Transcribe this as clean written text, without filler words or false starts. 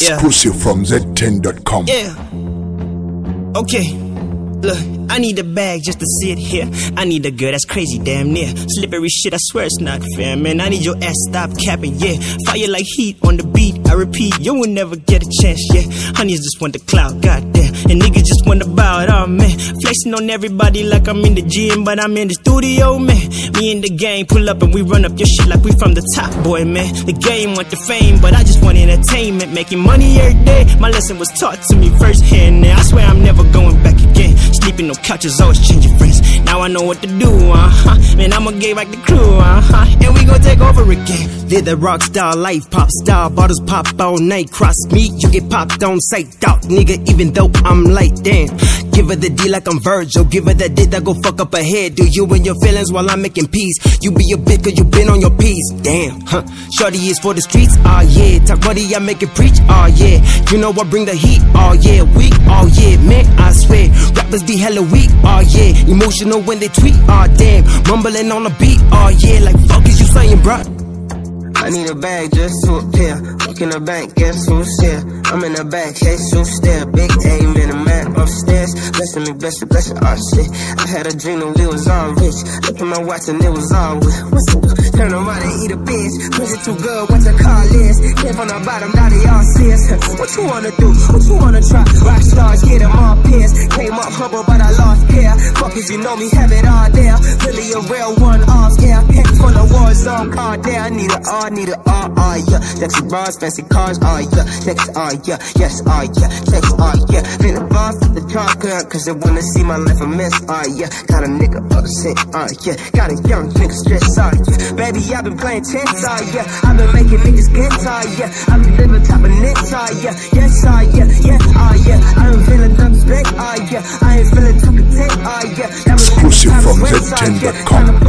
Exclusive from Z10.com. Yeah. Okay. Look, I need a bag just to sit here. I need a girl that's crazy damn near. Slippery shit, I swear it's not fair, man. I need your ass stop capping, yeah. Fire like heat on the beat, I repeat, you will never get a chance, yeah. Honeys just want the clout, goddamn. And niggas just want to bow it, oh man. Flexing on everybody like I'm in the gym, but I'm in the studio, man. Me and the gang pull up and we run up your shit like we from the top, boy, man. The game want the fame, but I just want entertainment. Making money every day, my lesson was taught to me firsthand. Now I swear I'm never going back again. Sleeping on couches, always changing friends. Now I know what to do, man, I'ma get back the crew, and we gon' take over again. Live the rock star life, pop star, bottles pop all night. Cross me, you get popped on sight, dog, nigga, even though I'm late, damn. Give her the D like I'm Virgil, give her that dick that go fuck up her head. Do you and your feelings while I'm making peace? You be a bitch cause you been on your piece, damn, Shorty is for the streets, oh yeah. Talk money, I make it preach, oh yeah. You know I bring the heat, oh yeah. Weak, oh yeah, man, I swear. Rappers be hella weak, oh yeah. Emotional when they tweet, oh damn. Mumbling on the beat, oh yeah. Like fuck is you saying, bruh? I need a bag just to appear. Walk in the bank, guess who's here? I'm in the back, Jesus there. Big aim in the man upstairs. Blessing me, bless it, oh shit. I had a dream that we was all rich. Look at my watch and it was all with. What's it do? Turn around and eat a bitch. Pussy too good, what the car is. Came from the bottom, now they all serious. What you wanna do? What you wanna try? Rock stars, get them all pissed. Came up humble, but I lost care. Fuck if you know me, have it all there. Really a real one off, yeah. Heck for the war zone, car there. I need a R. Need a R, yeah. Sexy bras, fancy cars, yeah. Sex, yeah. Yes, yeah. Sex, yeah. Been a boss at the car, cause they wanna see my life a mess, yeah. Got a nigga upset, yeah. Got a young nigga stressed, yeah. Baby, I've been playing tense, yeah. I've been making niggas get tired, yeah. I've been living top of necks, yeah. Yes, yeah. I ain't feeling dumb spec, yeah. I ain't feeling too content, yeah. Exclusive from Z10.com.